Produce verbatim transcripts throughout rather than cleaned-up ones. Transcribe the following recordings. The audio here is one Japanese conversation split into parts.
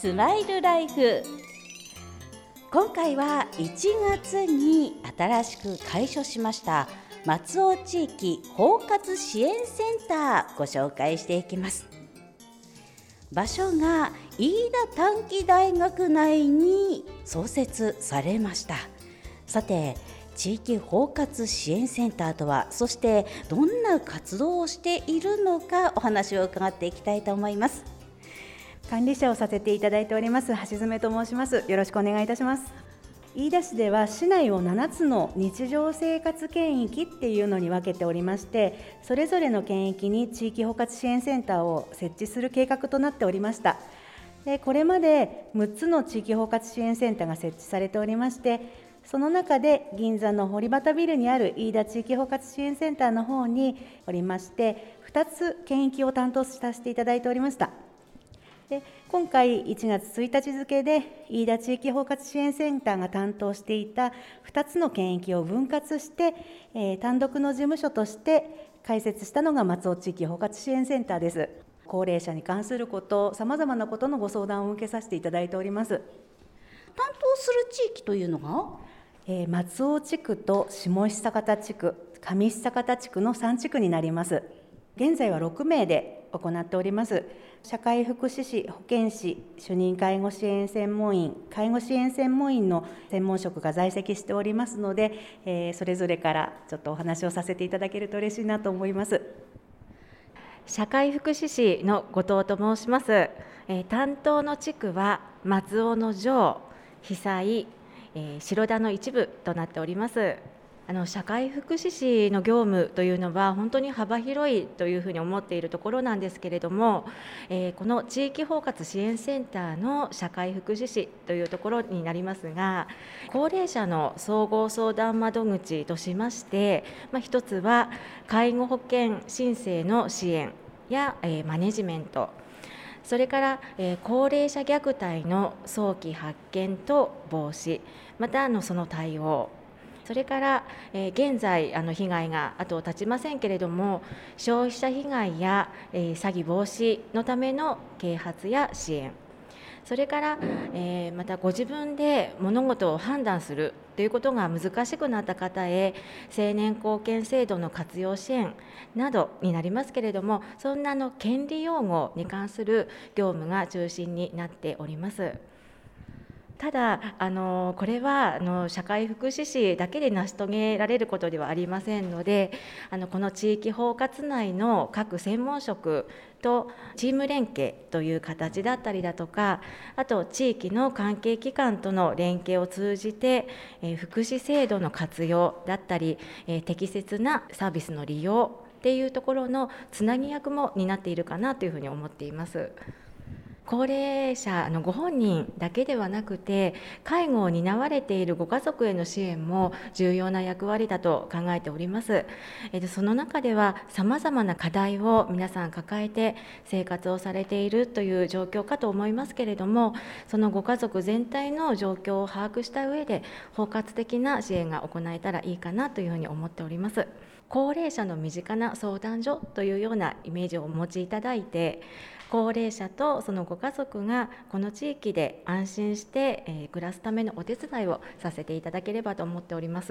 スマイルライフ。今回はいちがつに新しく開所しました松尾地域包括支援センターご紹介していきます。場所が飯田短期大学内に創設されました。さて、地域包括支援センターとは、そしてどんな活動をしているのか、お話を伺っていきたいと思います。 管理者をさせていただいております橋爪と申します。よろしくお願いいたします。飯田市では市内をななつの日常生活圏域っていうのに分けておりまして、それぞれの圏域に地域包括支援センターを設置する計画となっておりました。でこれまでむっつの地域包括支援センターが設置されておりまして、その中で銀座の堀端ビルにある飯田地域包括支援センターの方におりまして、ふたつ県域を担当させていただいておりました。で今回いちがつついたち付で飯田地域包括支援センターが担当していたふたつの県域を分割して、えー、単独の事務所として開設したのが松尾地域包括支援センターです。高齢者に関すること、さまざまなことのご相談を受けさせていただいております。 担当する地域というのが、 えー、松尾地区と下久方地区、上久方地区のさんちくになります。現在はろくめいで行っております。社会福祉士、保健師、主任介護支援専門員、介護支援専門員の専門職が在籍しておりますので、えー、それぞれからちょっとお話をさせていただけると嬉しいなと思います。 社会福祉士の後藤と申します。えー、担当の地区は松尾の上、久井、えー、白田の一部となっております。あの社会福祉士の業務というのは本当に幅広いというふうに思っているところなんですけれども、えー、この地域包括支援センターの社会福祉士というところになりますが、高齢者の総合相談窓口としまして、まあ、一つは介護保険申請の支援や、えー、マネジメント、それから、えー、高齢者虐待の早期発見と防止、またあのその対応、それから、えー、現在あの被害が後を絶ちませんけれども、消費者被害や、えー、詐欺防止のための啓発や支援、それから、えー、またご自分で物事を判断するということが難しくなった方へ成年後見制度の活用支援などになりますけれども、そんなの権利擁護に関する業務が中心になっております。ただあのこれはあの社会福祉士だけで成し遂げられることではありませんので、あのこの地域包括内の各専門職とチーム連携という形だったりだとか、あと地域の関係機関との連携を通じて、えー、福祉制度の活用だったり、えー、適切なサービスの利用っていうところのつなぎ役も担っているかなというふうに思っています。高齢者のご本人だけではなくて、介護を担われているご家族への支援も重要な役割だと考えております。その中ではさまざまな課題を皆さん抱えて生活をされているという状況かと思いますけれども、そのご家族全体の状況を把握した上で包括的な支援が行えたらいいかなというふうに思っております。高齢者の身近な相談所というようなイメージをお持ちいただいて、高齢者とそのご家族がこの地域で安心して、えー、暮らすためのお手伝いをさせていただければと思っております。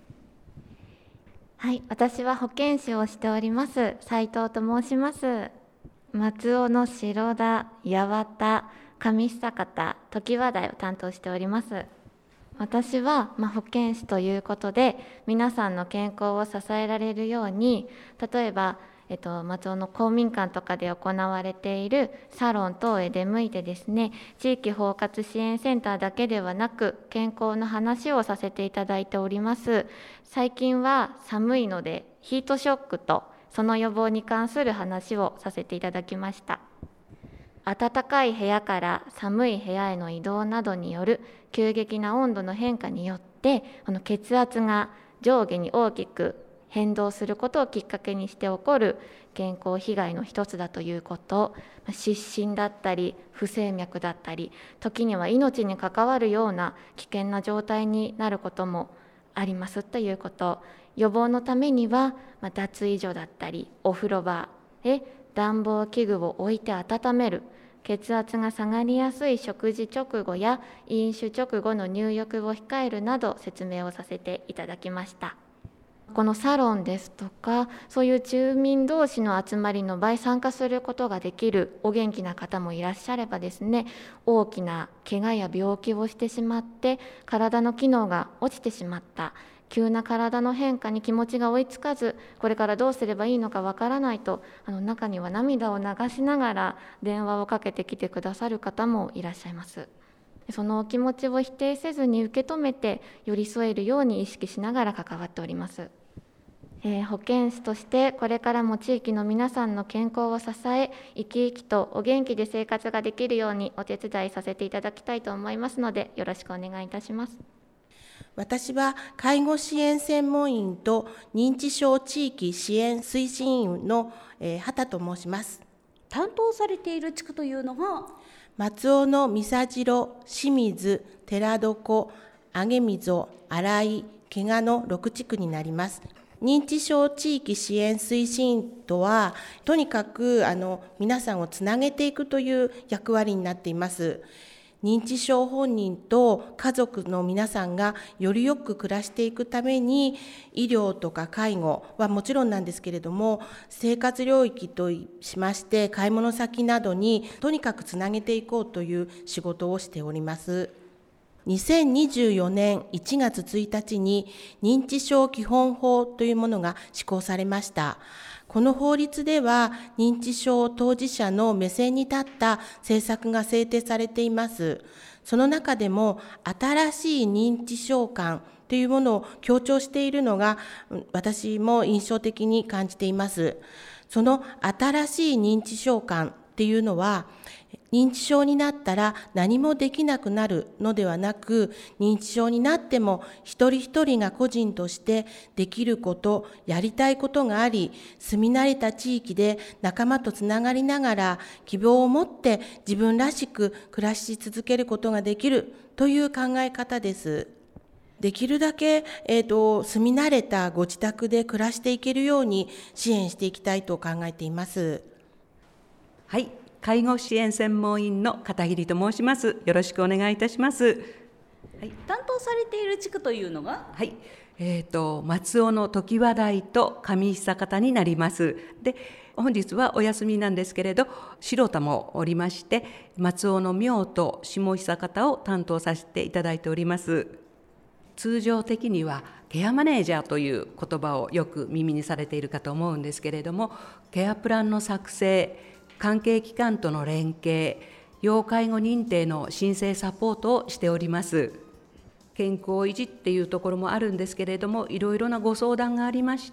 はい、私は保健師をしております斉藤と申します。松尾の白田、八幡、上久方、常盤台を担当しております。私は、まあ、保健師ということで皆さんの健康を支えられるように、例えばえっと、松尾の公民館とかで行われているサロン等へ出向いてですね、地域包括支援センターだけではなく健康の話をさせていただいております。最近は寒いのでヒートショックとその予防に関する話をさせていただきました。暖かい部屋から寒い部屋への移動などによる急激な温度の変化によってこの血圧が上下に大きく変動することをきっかけにして起こる健康被害の一つだということ、失神だったり不整脈だったり、時には命に関わるような危険な状態になることもありますということ、予防のためには、まあ、脱衣所だったりお風呂場へ暖房器具を置いて温める、 血圧が下がりやすい食事直後や飲酒直後の入浴を控えるなど説明をさせていただきました。このサロンですとか、そういう住民同士の集まりの場合参加することができるお元気な方もいらっしゃればですね、大きな怪我や病気をしてしまって体の機能が落ちてしまった、急な体の変化に気持ちが追いつかず、これからどうすればいいのかわからないと、あの中には涙を流しながら電話をかけてきてくださる方もいらっしゃいます。そのお気持ちを否定せずに受け止めて寄り添えるように意識しながら関わっております。えー、保健師としてこれからも地域の皆さんの健康を支え、生き生きとお元気で生活ができるようにお手伝いさせていただきたいと思いますので、よろしくお願いいたします。 私は介護支援専門員と認知症地域支援推進員の、えー、畑と申します。 担当されている地区というのが松尾の三佐代、清水、寺床、上溝、新井、怪我のろく地区になります。認知症地域支援推進員とは、とにかくあの皆さんをつなげていくという役割になっています。認知症本人と家族の皆さんがよりよく暮らしていくために、医療とか介護はもちろんなんですけれども、生活領域としまして買い物先などにとにかくつなげていこうという仕事をしております。にせんにじゅうよねんいちがつついたちに認知症基本法というものが施行されました。この法律では認知症当事者の目線に立った政策が制定されています。その中でも新しい認知症観というものを強調しているのが私も印象的に感じています。その新しい認知症観っていうのは、認知症になったら何もできなくなるのではなく、認知症になっても一人一人が個人としてできること、やりたいことがあり、住み慣れた地域で仲間とつながりながら希望を持って自分らしく暮らし続けることができるという考え方です。できるだけ、えーと、住み慣れたご自宅で暮らしていけるように支援していきたいと考えています。 はい、介護支援専門員の片桐と申します。よろしくお願いいたします。 はい、担当されている地区というのが、 はい、えーと、松尾の常盤台と上久方になります。で、本日はお休みなんですけれど、白田もおりまして、松尾の妙と下久方を担当させていただいております。通常的にはケアマネージャーという言葉をよく耳にされているかと思うんですけれども、ケアプランの作成、関係機関との連携、要介護認定の申請サポートをしております。健康維持っていうところもあるんですけれども、いろいろなご相談がありまして、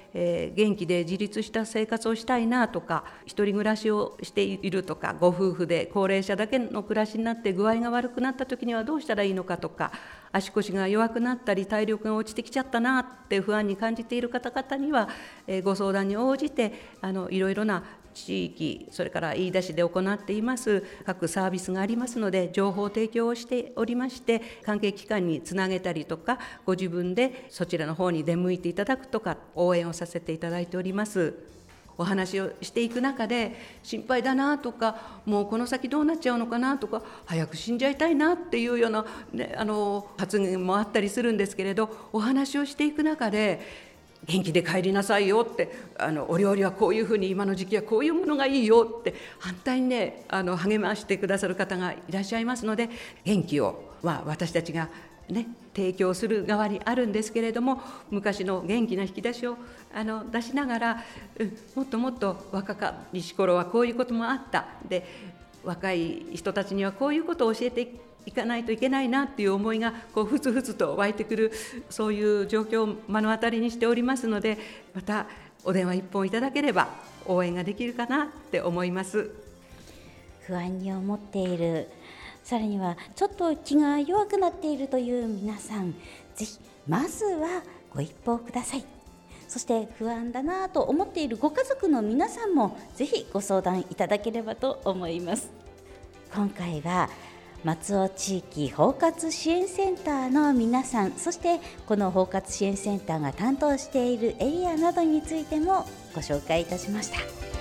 えー、元気で自立した生活をしたいなとか、一人暮らしをしているとか、ご夫婦で高齢者だけの暮らしになって具合が悪くなった時にはどうしたらいいのかとか、足腰が弱くなったり体力が落ちてきちゃったなって不安に感じている方々には、えー、ご相談に応じてあのいろいろな地域、それから飯田市で行っています各サービスがありますので、情報提供をしておりまして、関係機関につなげたりとか、ご自分でそちらの方に出向いていただくとか、応援をさせていただいております。お話をしていく中で、心配だなとか、もうこの先どうなっちゃうのかなとか、早く死んじゃいたいなっていうような、ね、あの発言もあったりするんですけれど、お話をしていく中で、元気で帰りなさいよって、あのお料理はこういうふうに、今の時期はこういうものがいいよって反対にね、あの励ましてくださる方がいらっしゃいますので、元気を、まあ、私たちが、ね、提供する側にあるんですけれども、昔の元気な引き出しをあの出しながら、うん、もっともっと若かりし頃はこういうこともあった、で若い人たちにはこういうことを教えていかないといけないなっていう思いがこうふつふつと湧いてくる、そういう状況を目の当たりにしておりますので、またお電話一本いただければ応援ができるかなって思います。 不安に思っている、さらにはちょっと気が弱くなっているという皆さん、ぜひまずはご一報ください。そして不安だなと思っているご家族の皆さんもぜひご相談いただければと思います。今回は松尾地域包括支援センターの皆さん、そしてこの包括支援センターが担当しているエリアなどについてもご紹介いたしました。